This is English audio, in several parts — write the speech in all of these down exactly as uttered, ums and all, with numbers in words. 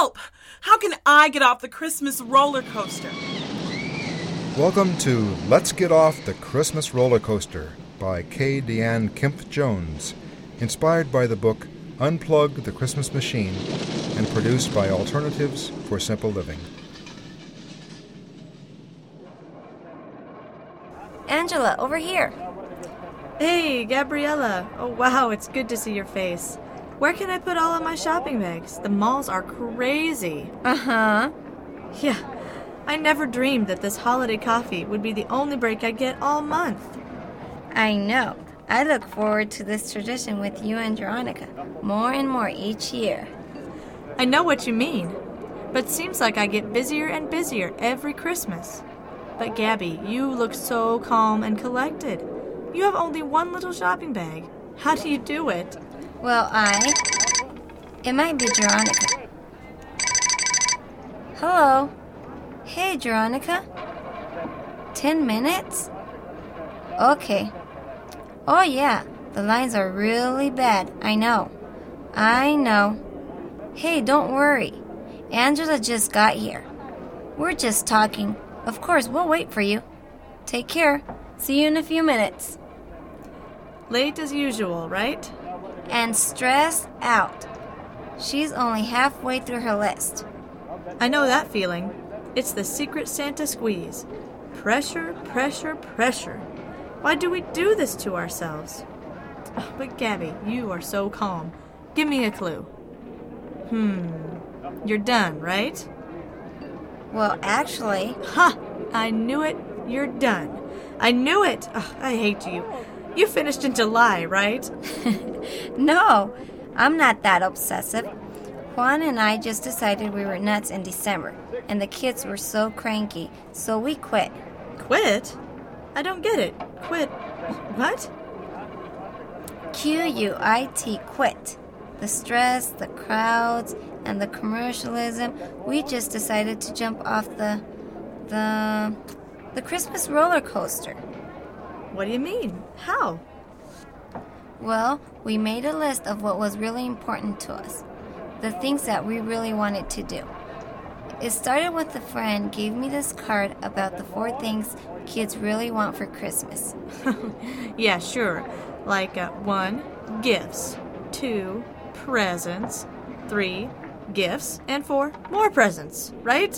Help! How can I get off the Christmas roller coaster? Welcome to Let's Get Off the Christmas Roller Coaster by K. Deanne Kemp Jones, inspired by the book Unplug the Christmas Machine and produced by Alternatives for Simple Living. Angela, over here. Hey, Gabriella. Oh, wow, it's good to see your face. Where can I put all of my shopping bags? The malls are crazy. Uh-huh. Yeah, I never dreamed that this holiday coffee would be the only break I get all month. I know. I look forward to this tradition with you and Veronica more and more each year. I know what you mean, but seems like I get busier and busier every Christmas. But Gabby, you look so calm and collected. You have only one little shopping bag. How do you do it? Well, I... It might be Veronica. Hello. Hey, Veronica. Ten minutes? Okay. Oh, yeah. The lines are really bad. I know. I know. Hey, don't worry. Angela just got here. We're just talking. Of course, we'll wait for you. Take care. See you in a few minutes. Late as usual, right? And stressed out. She's only halfway through her list. I know that feeling. It's the Secret Santa squeeze. Pressure, pressure, pressure. Why do we do this to ourselves? Oh, but Gabby, you are so calm. Give me a clue. Hmm. You're done, right? Well, actually... Ha! I knew it. You're done. I knew it. Oh, I hate you. You finished in July, right? No, I'm not that obsessive. Juan and I just decided we were nuts in December, and the kids were so cranky, so we quit. Quit? I don't get it. Quit. What? Q U I T, quit. The stress, the crowds, and the commercialism, we just decided to jump off the... the... the Christmas roller coaster. What do you mean? How? Well, we made a list of what was really important to us, the things that we really wanted to do. It started with a friend gave me this card about the four things kids really want for Christmas. Yeah, sure. Like uh, one, gifts. Two, presents. Three, gifts. And four, more presents, right?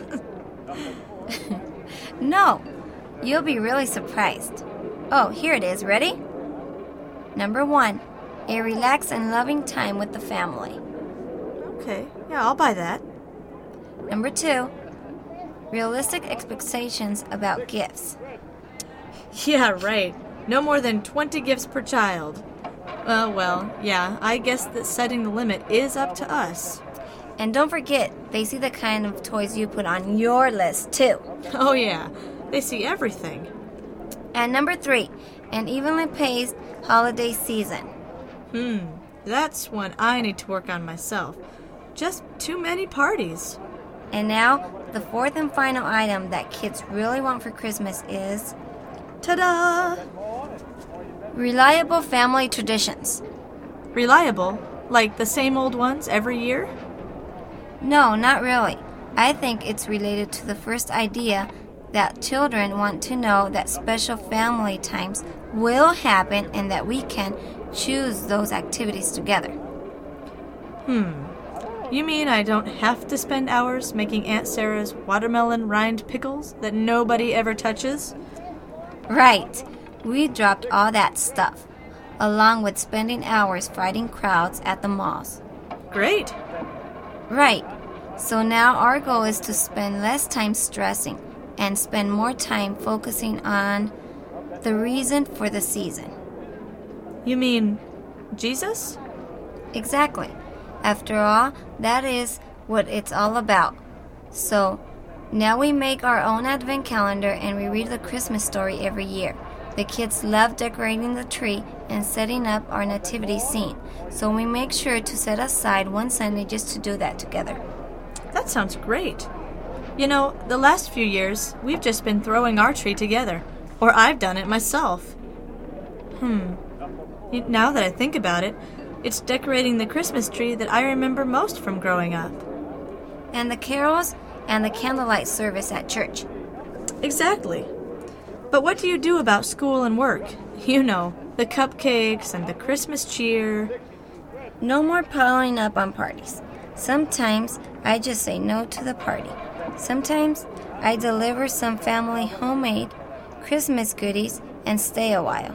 No, you'll be really surprised. Oh, here it is. Ready? Number one, a relaxed and loving time with the family. Okay, yeah, I'll buy that. Number two, realistic expectations about gifts. Yeah, right. No more than twenty gifts per child. Uh, well, yeah, I guess that setting the limit is up to us. And don't forget, they see the kind of toys you put on your list, too. Oh, yeah. They see everything. And number three, an evenly paced holiday season. Hmm, that's one I need to work on myself. Just too many parties. And now, the fourth and final item that kids really want for Christmas is... Ta-da! Reliable family traditions. Reliable? Like the same old ones every year? No, not really. I think it's related to the first idea that children want to know that special family times will happen and that we can choose those activities together. Hmm. You mean I don't have to spend hours making Aunt Sarah's watermelon rind pickles that nobody ever touches? Right. We dropped all that stuff, along with spending hours fighting crowds at the malls. Great. Right. So now our goal is to spend less time stressing and spend more time focusing on the reason for the season. You mean Jesus? Exactly. After all, that is what it's all about. So, now we make our own advent calendar and we read the Christmas story every year. The kids love decorating the tree and setting up our nativity scene, so we make sure to set aside one Sunday just to do that together. That sounds great. You know, the last few years, we've just been throwing our tree together. Or I've done it myself. Hmm. Now that I think about it, it's decorating the Christmas tree that I remember most from growing up. and the carols, and the candlelight service at church. Exactly. But what do you do about school and work? You know, the cupcakes and the Christmas cheer. No more piling up on parties. Sometimes I just say no to the party. Sometimes I deliver some family homemade Christmas goodies and stay a while.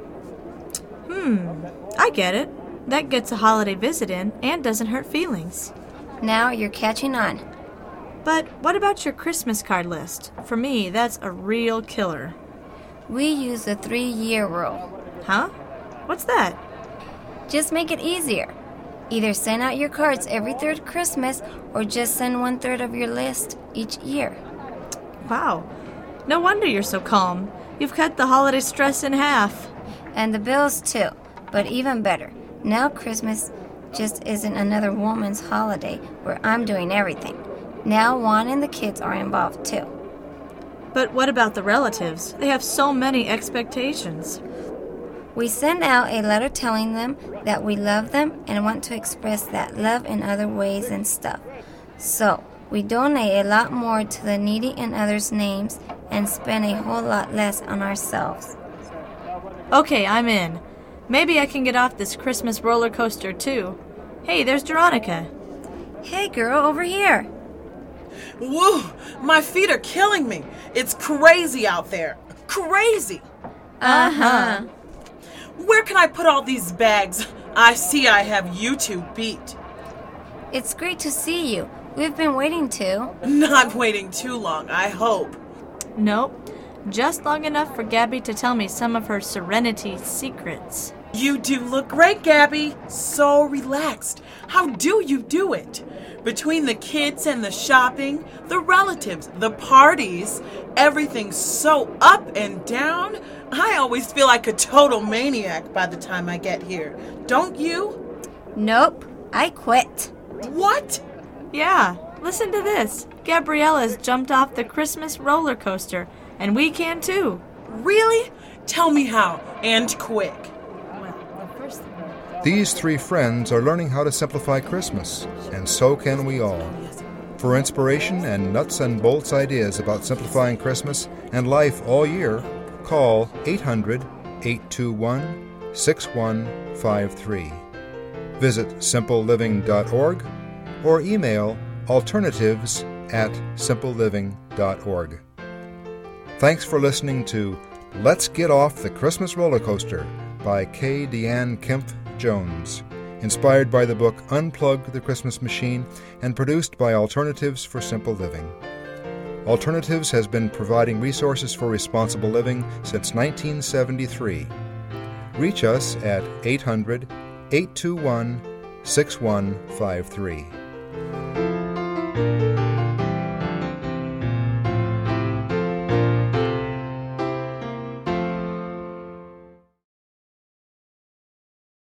Hmm, I get it. That gets a holiday visit in and doesn't hurt feelings. Now you're catching on. But what about your Christmas card list? For me, that's a real killer. We use the three-year rule. Huh? What's that? Just make it easier. Either send out your cards every third Christmas or just send one-third of your list each year. Wow. No wonder you're so calm. You've cut the holiday stress in half. And the bills too. But even better, now Christmas just isn't another woman's holiday where I'm doing everything. Now Juan and the kids are involved too. But what about the relatives? They have so many expectations. We send out a letter telling them that we love them and want to express that love in other ways and stuff. So, we donate a lot more to the needy and others' names and spend a whole lot less on ourselves. Okay, I'm in. Maybe I can get off this Christmas roller coaster too. Hey, there's Veronica. Hey girl, over here. Woo! My feet are killing me. It's crazy out there. Crazy. Uh-huh. Where can I put all these bags? I see I have you two beat. It's great to see you. We've been waiting to. Not waiting too long, I hope. Nope. Just long enough for Gabby to tell me some of her Serenity secrets. You do look great, Gabby. So relaxed. How do you do it? Between the kids and the shopping, the relatives, the parties, everything's so up and down. I always feel like a total maniac by the time I get here. Don't you? Nope. I quit. What? Yeah, listen to this. Gabriella's jumped off the Christmas roller coaster, and we can too. Really? Tell me how, and quick. These three friends are learning how to simplify Christmas, and so can we all. For inspiration and nuts and bolts ideas about simplifying Christmas and life all year, call eight hundred, eight two one, six one five three. Visit simple living dot org or email alternatives at simple living dot org. Thanks for listening to Let's Get Off the Christmas Roller Coaster by K. Deanne Kempf Jones, inspired by the book Unplug the Christmas Machine and produced by Alternatives for Simple Living. Alternatives has been providing resources for responsible living since nineteen seventy-three. Reach us at eight hundred, eight two one, six one five three.